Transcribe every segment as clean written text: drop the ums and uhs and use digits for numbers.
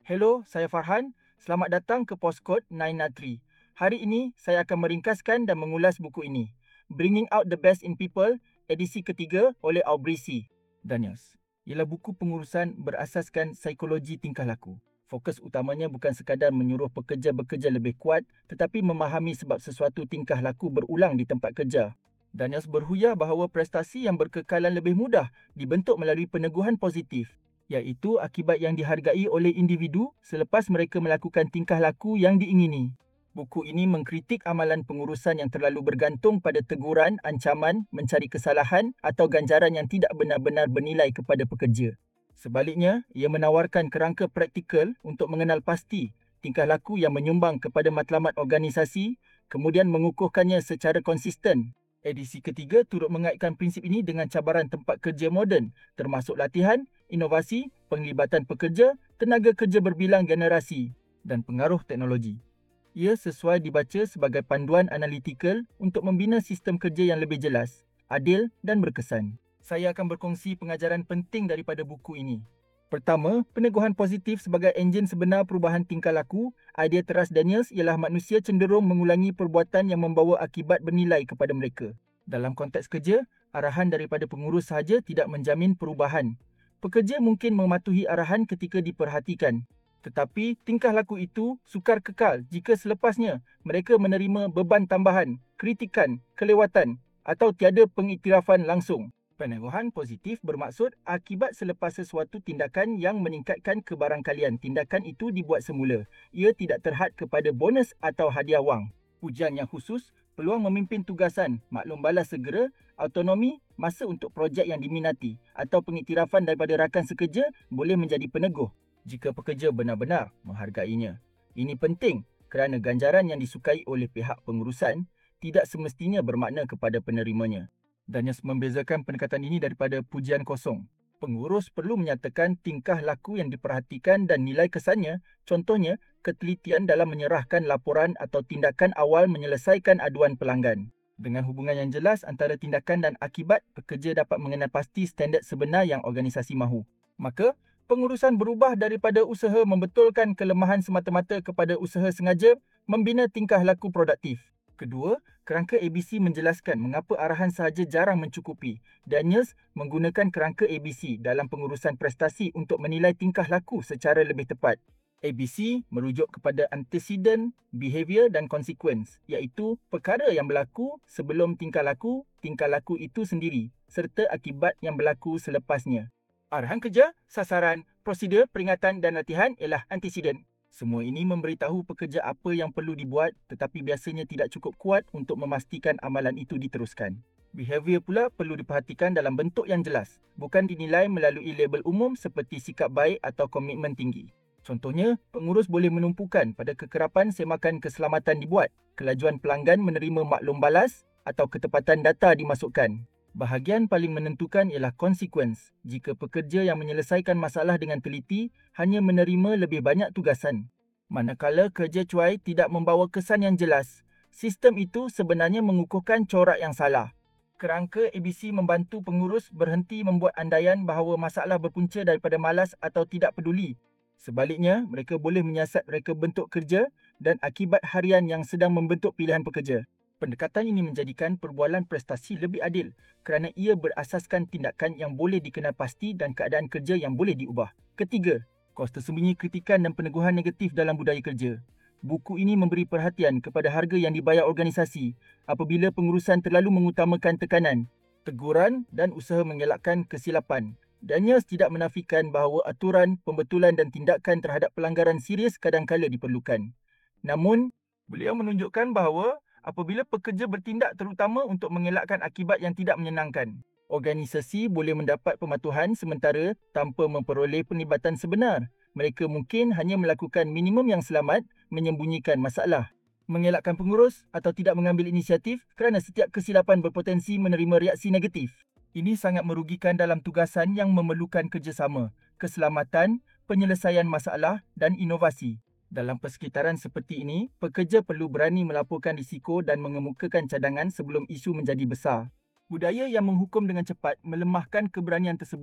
Hello, saya Farhan. Selamat datang ke Postcode 903. Hari ini, saya akan meringkaskan dan mengulas buku ini. Bringing Out the Best in People, edisi ketiga oleh Aubrey C. Daniels. Ialah buku pengurusan berasaskan psikologi tingkah laku. Fokus utamanya bukan sekadar menyuruh pekerja bekerja lebih kuat, tetapi memahami sebab sesuatu tingkah laku berulang di tempat kerja. Daniels berhuyah bahawa prestasi yang berkekalan lebih mudah dibentuk melalui peneguhan positif, iaitu akibat yang dihargai oleh individu selepas mereka melakukan tingkah laku yang diingini. Buku ini mengkritik amalan pengurusan yang terlalu bergantung pada teguran, ancaman, mencari kesalahan atau ganjaran yang tidak benar-benar bernilai kepada pekerja. Sebaliknya, ia menawarkan kerangka praktikal untuk mengenal pasti tingkah laku yang menyumbang kepada matlamat organisasi, kemudian mengukuhkannya secara konsisten. Edisi ketiga turut mengaitkan prinsip ini dengan cabaran tempat kerja moden, termasuk latihan, inovasi, penglibatan pekerja, tenaga kerja berbilang generasi dan pengaruh teknologi. Ia sesuai dibaca sebagai panduan analitikal untuk membina sistem kerja yang lebih jelas, adil dan berkesan. Saya akan berkongsi pengajaran penting daripada buku ini. Pertama, peneguhan positif sebagai enjin sebenar perubahan tingkah laku. Idea teras Daniels ialah manusia cenderung mengulangi perbuatan yang membawa akibat bernilai kepada mereka. Dalam konteks kerja, arahan daripada pengurus sahaja tidak menjamin perubahan. Pekerja mungkin mematuhi arahan ketika diperhatikan, tetapi tingkah laku itu sukar kekal jika selepasnya mereka menerima beban tambahan, kritikan, kelewatan atau tiada pengiktirafan langsung. Peneguhan positif bermaksud akibat selepas sesuatu tindakan yang meningkatkan kebarangkalian tindakan itu dibuat semula. Ia tidak terhad kepada bonus atau hadiah wang. Pujian yang khusus, peluang memimpin tugasan, maklum balas segera, autonomi, masa untuk projek yang diminati atau pengiktirafan daripada rakan sekerja boleh menjadi peneguh jika pekerja benar-benar menghargainya. Ini penting kerana ganjaran yang disukai oleh pihak pengurusan tidak semestinya bermakna kepada penerimanya. Daniels membezakan pendekatan ini daripada pujian kosong. Pengurus perlu menyatakan tingkah laku yang diperhatikan dan nilai kesannya, contohnya ketelitian dalam menyerahkan laporan atau tindakan awal menyelesaikan aduan pelanggan. Dengan hubungan yang jelas antara tindakan dan akibat, pekerja dapat mengenal pasti standard sebenar yang organisasi mahu. Maka, pengurusan berubah daripada usaha membetulkan kelemahan semata-mata kepada usaha sengaja membina tingkah laku produktif. Kedua, kerangka ABC menjelaskan mengapa arahan sahaja jarang mencukupi. Daniels menggunakan kerangka ABC dalam pengurusan prestasi untuk menilai tingkah laku secara lebih tepat. ABC merujuk kepada antecedent, behavior dan consequence, iaitu perkara yang berlaku sebelum tingkah laku itu sendiri, serta akibat yang berlaku selepasnya. Arahan kerja, sasaran, prosedur, peringatan dan latihan ialah antecedent. Semua ini memberitahu pekerja apa yang perlu dibuat, tetapi biasanya tidak cukup kuat untuk memastikan amalan itu diteruskan. Behavior pula perlu diperhatikan dalam bentuk yang jelas, bukan dinilai melalui label umum seperti sikap baik atau komitmen tinggi. Contohnya, pengurus boleh menumpukan pada kekerapan semakan keselamatan dibuat, kelajuan pelanggan menerima maklum balas atau ketepatan data dimasukkan. Bahagian paling menentukan ialah consequence jika pekerja yang menyelesaikan masalah dengan teliti hanya menerima lebih banyak tugasan. Manakala kerja cuai tidak membawa kesan yang jelas, sistem itu sebenarnya mengukuhkan corak yang salah. Kerangka ABC membantu pengurus berhenti membuat andaian bahawa masalah berpunca daripada malas atau tidak peduli. Sebaliknya, mereka boleh menyiasat reka bentuk kerja dan akibat harian yang sedang membentuk pilihan pekerja. Pendekatan ini menjadikan perbualan prestasi lebih adil kerana ia berasaskan tindakan yang boleh dikenal pasti dan keadaan kerja yang boleh diubah. Ketiga, kos tersembunyi kritikan dan peneguhan negatif dalam budaya kerja. Buku ini memberi perhatian kepada harga yang dibayar organisasi apabila pengurusan terlalu mengutamakan tekanan, teguran dan usaha mengelakkan kesilapan. Daniels tidak menafikan bahawa aturan, pembetulan dan tindakan terhadap pelanggaran serius kadang-kala diperlukan. Namun, beliau menunjukkan bahawa apabila pekerja bertindak terutama untuk mengelakkan akibat yang tidak menyenangkan, organisasi boleh mendapat pematuhan sementara tanpa memperoleh penlibatan sebenar. Mereka mungkin hanya melakukan minimum yang selamat, menyembunyikan masalah, mengelakkan pengurus atau tidak mengambil inisiatif kerana setiap kesilapan berpotensi menerima reaksi negatif. Ini sangat merugikan dalam tugasan yang memerlukan kerjasama, keselamatan, penyelesaian masalah dan inovasi. Dalam persekitaran seperti ini, pekerja perlu berani melaporkan risiko dan mengemukakan cadangan sebelum isu menjadi besar. Budaya yang menghukum dengan cepat melemahkan keberanian tersebut.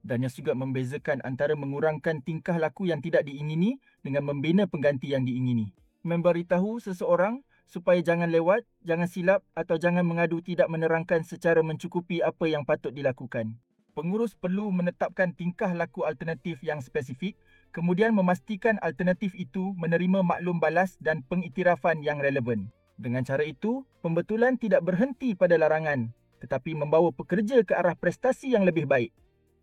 Daniels juga membezakan antara mengurangkan tingkah laku yang tidak diingini dengan membina pengganti yang diingini. Memberitahu seseorang supaya jangan lewat, jangan silap atau jangan mengadu tidak menerangkan secara mencukupi apa yang patut dilakukan. Pengurus perlu menetapkan tingkah laku alternatif yang spesifik, kemudian memastikan alternatif itu menerima maklum balas dan pengiktirafan yang relevan. Dengan cara itu, pembetulan tidak berhenti pada larangan, tetapi membawa pekerja ke arah prestasi yang lebih baik.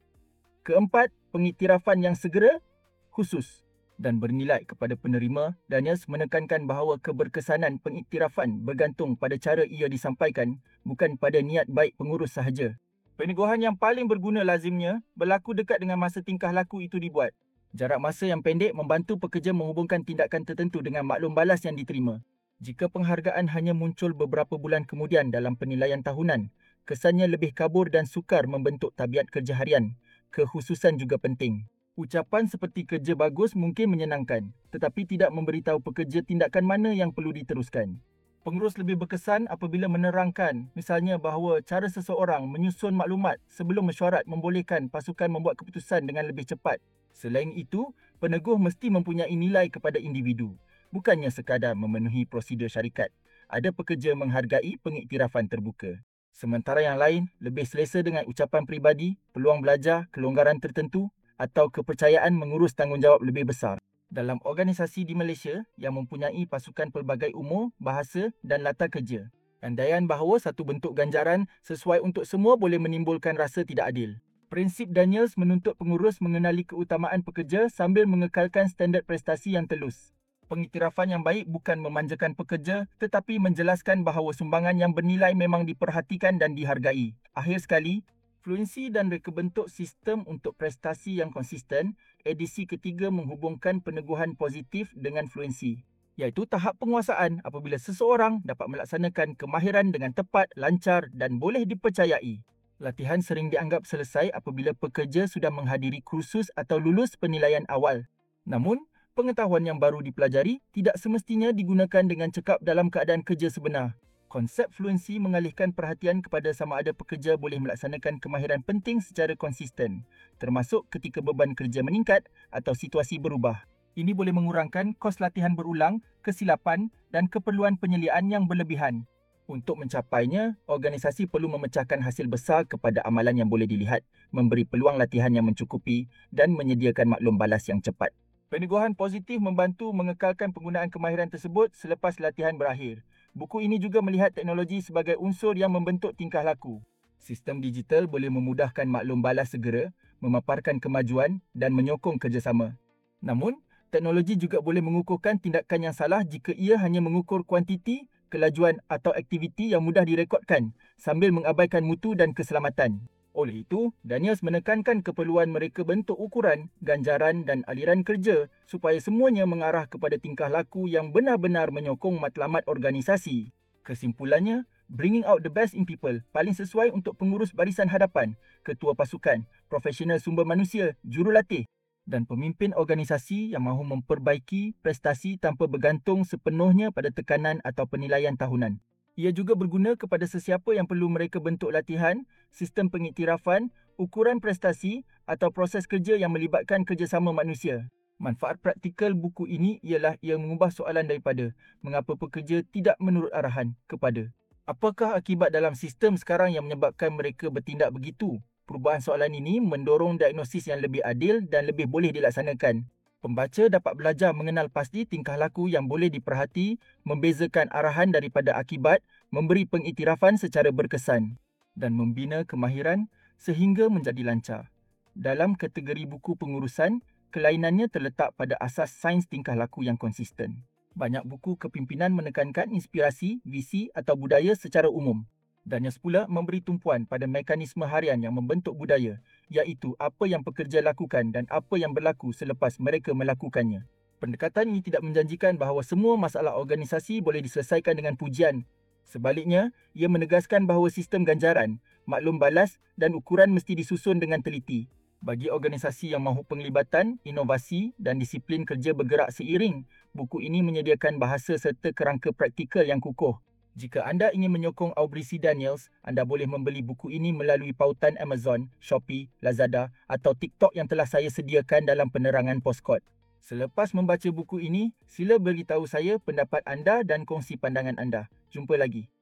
Keempat, pengiktirafan yang segera, khusus dan bernilai kepada penerima. Daniels menekankan bahawa keberkesanan pengiktirafan bergantung pada cara ia disampaikan, bukan pada niat baik pengurus sahaja. Peneguhan yang paling berguna lazimnya berlaku dekat dengan masa tingkah laku itu dibuat. Jarak masa yang pendek membantu pekerja menghubungkan tindakan tertentu dengan maklum balas yang diterima. Jika penghargaan hanya muncul beberapa bulan kemudian dalam penilaian tahunan, kesannya lebih kabur dan sukar membentuk tabiat kerja harian. Kekhususan juga penting. Ucapan seperti kerja bagus mungkin menyenangkan, tetapi tidak memberitahu pekerja tindakan mana yang perlu diteruskan. Pengurus lebih berkesan apabila menerangkan, misalnya bahawa cara seseorang menyusun maklumat sebelum mesyuarat membolehkan pasukan membuat keputusan dengan lebih cepat. Selain itu, peneguh mesti mempunyai nilai kepada individu, bukannya sekadar memenuhi prosedur syarikat. Ada pekerja menghargai pengiktirafan terbuka. Sementara yang lain lebih selesa dengan ucapan peribadi, peluang belajar, kelonggaran tertentu atau kepercayaan mengurus tanggungjawab lebih besar. Dalam organisasi di Malaysia yang mempunyai pasukan pelbagai umur, bahasa dan latar kerja, andaian bahawa satu bentuk ganjaran sesuai untuk semua boleh menimbulkan rasa tidak adil. Prinsip Daniels menuntut pengurus mengenali keutamaan pekerja sambil mengekalkan standard prestasi yang telus. Pengiktirafan yang baik bukan memanjakan pekerja tetapi menjelaskan bahawa sumbangan yang bernilai memang diperhatikan dan dihargai. Akhir sekali, fluensi dan reka bentuk sistem untuk prestasi yang konsisten, edisi ketiga menghubungkan peneguhan positif dengan fluensi, iaitu tahap penguasaan apabila seseorang dapat melaksanakan kemahiran dengan tepat, lancar dan boleh dipercayai. Latihan sering dianggap selesai apabila pekerja sudah menghadiri kursus atau lulus penilaian awal. Namun, pengetahuan yang baru dipelajari tidak semestinya digunakan dengan cekap dalam keadaan kerja sebenar. Konsep fluensi mengalihkan perhatian kepada sama ada pekerja boleh melaksanakan kemahiran penting secara konsisten, termasuk ketika beban kerja meningkat atau situasi berubah. Ini boleh mengurangkan kos latihan berulang, kesilapan dan keperluan penyeliaan yang berlebihan. Untuk mencapainya, organisasi perlu memecahkan hasil besar kepada amalan yang boleh dilihat, memberi peluang latihan yang mencukupi dan menyediakan maklum balas yang cepat. Peneguhan positif membantu mengekalkan penggunaan kemahiran tersebut selepas latihan berakhir. Buku ini juga melihat teknologi sebagai unsur yang membentuk tingkah laku. Sistem digital boleh memudahkan maklum balas segera, memaparkan kemajuan dan menyokong kerjasama. Namun, teknologi juga boleh mengukurkan tindakan yang salah jika ia hanya mengukur kuantiti, kelajuan atau aktiviti yang mudah direkodkan sambil mengabaikan mutu dan keselamatan. Oleh itu, Daniels menekankan keperluan mereka bentuk ukuran, ganjaran dan aliran kerja supaya semuanya mengarah kepada tingkah laku yang benar-benar menyokong matlamat organisasi. Kesimpulannya, bringing out the best in people paling sesuai untuk pengurus barisan hadapan, ketua pasukan, profesional sumber manusia, jurulatih dan pemimpin organisasi yang mahu memperbaiki prestasi tanpa bergantung sepenuhnya pada tekanan atau penilaian tahunan. Ia juga berguna kepada sesiapa yang perlu mereka bentuk latihan, sistem pengiktirafan, ukuran prestasi atau proses kerja yang melibatkan kerjasama manusia. Manfaat praktikal buku ini ialah ia mengubah soalan daripada mengapa pekerja tidak menurut arahan kepada apakah akibat dalam sistem sekarang yang menyebabkan mereka bertindak begitu. Perubahan soalan ini mendorong diagnosis yang lebih adil dan lebih boleh dilaksanakan. Pembaca dapat belajar mengenal pasti tingkah laku yang boleh diperhati, membezakan arahan daripada akibat, memberi pengiktirafan secara berkesan dan membina kemahiran sehingga menjadi lancar. Dalam kategori buku pengurusan, kelainannya terletak pada asas sains tingkah laku yang konsisten. Banyak buku kepimpinan menekankan inspirasi, visi atau budaya secara umum. Daniels pula memberi tumpuan pada mekanisme harian yang membentuk budaya, iaitu apa yang pekerja lakukan dan apa yang berlaku selepas mereka melakukannya. Pendekatan ini tidak menjanjikan bahawa semua masalah organisasi boleh diselesaikan dengan pujian. Sebaliknya, ia menegaskan bahawa sistem ganjaran, maklum balas dan ukuran mesti disusun dengan teliti. Bagi organisasi yang mahu penglibatan, inovasi dan disiplin kerja bergerak seiring, buku ini menyediakan bahasa serta kerangka praktikal yang kukuh. Jika anda ingin menyokong Aubrey C. Daniels, anda boleh membeli buku ini melalui pautan Amazon, Shopee, Lazada atau TikTok yang telah saya sediakan dalam penerangan Postkod. Selepas membaca buku ini, sila beritahu saya pendapat anda dan kongsi pandangan anda. Jumpa lagi.